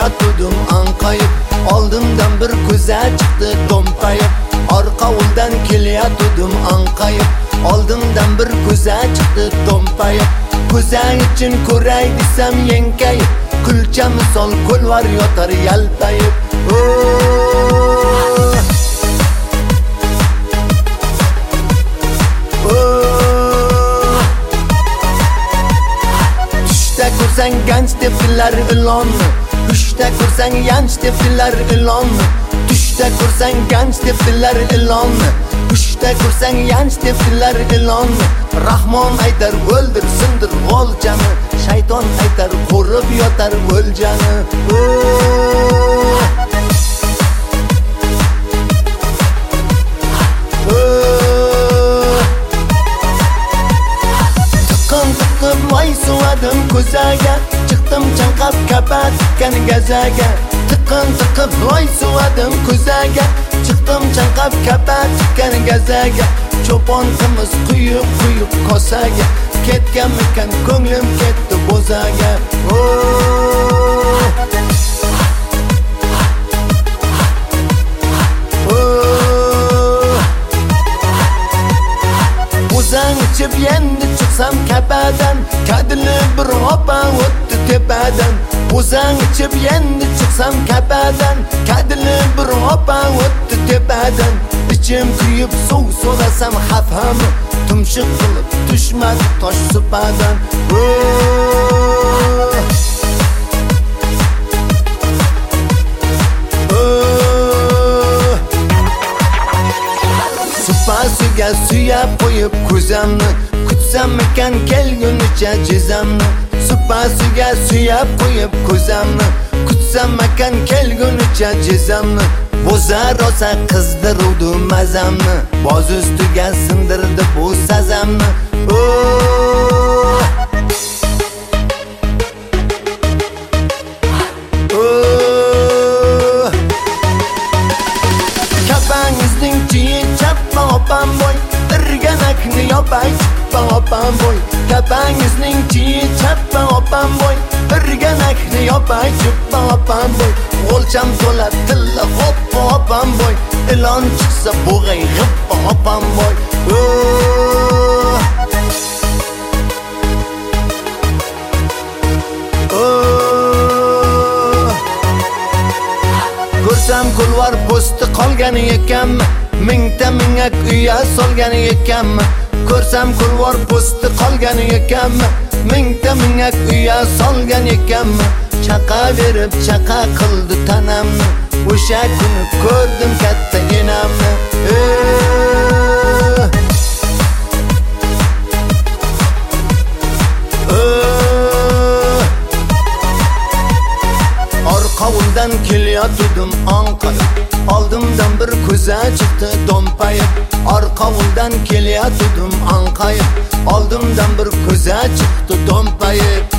kelayotdim anqayib, oldimdan bir ko'za chiqdi do'mpayib. Orqavuldan kelayotdim anqayib, oldimdan bir ko'za chiqdi do'mpayib. Ko'za için ko'ray desam yenkayib, kulcha misol ko'lvar yotar yalpayib. Tushda ko'rsang ganj debdilar ilonni, tushda ko'rsang yanch debdilar ilonni. Tushda ko'rsang ganj debdilar ilonni, tushda ko'rsang yanch debdilar ilonni. Rahmon aytar o'ldirsindir g'oljani, shayton aytar qo'rib yotar o'ljani. Tiqib voy suvadim ko'zaga, chiqdim chanqab kapatgan gazaga. Tiqib voy suvadim ko'zaga, chiqdim chanqab kapatgan gazaga. Cho'pon qimiz quyib kosaga, ketganmikan ko'nglim ketdi bo'zaga. O'zang ichib endi chiqsam kapadan, kadili bir opa o'tdi tepadan. O'zang ichib endi chiqsam kapadan, kadili bir opa o'tdi tepadan. İçim kuyib suv so'rasam xafami, tumshiq qilib tushmadi tosh supadan. Supasiga suyab qo'yib ko'zamni, kutsam ekan kelgunicha jizamni. Supasiga suyab qo'yib ko'zamni, kutsam ekan kelgunicha jizamni. Bo'za rosa qizdiruvdi mazamni, boz ustiga sindirdi bu sazamni. Kapangizning chiyi chappa opam boy, irganakni yopay chippa opam boy. Kapangizning chiyi chappa opam boy, irganakni yopay chippa opam boy. O'lcham to'la tilla hoppa opam boy, ilon chiqsa bo'g'ay g'ippa opam boy. Ko'rsam kulvar posti qolgani ekanmi, mingta mingak uya solgani ekanmi. Ko'rsam kulvar posti qolgani ekanmi, mingta mingak uya solgan ekanmi. Chaqa berib chaqa qildi tanamni, o'sha kuni ko'rdim katta enamni. Orqavuldan kelayotdim anqayib, oldimdan bir ko'za chiqdi do'mpayib. Orqavuldan kelayotdim anqayib, oldimdan bir ko'za chiqdi do'mpayib.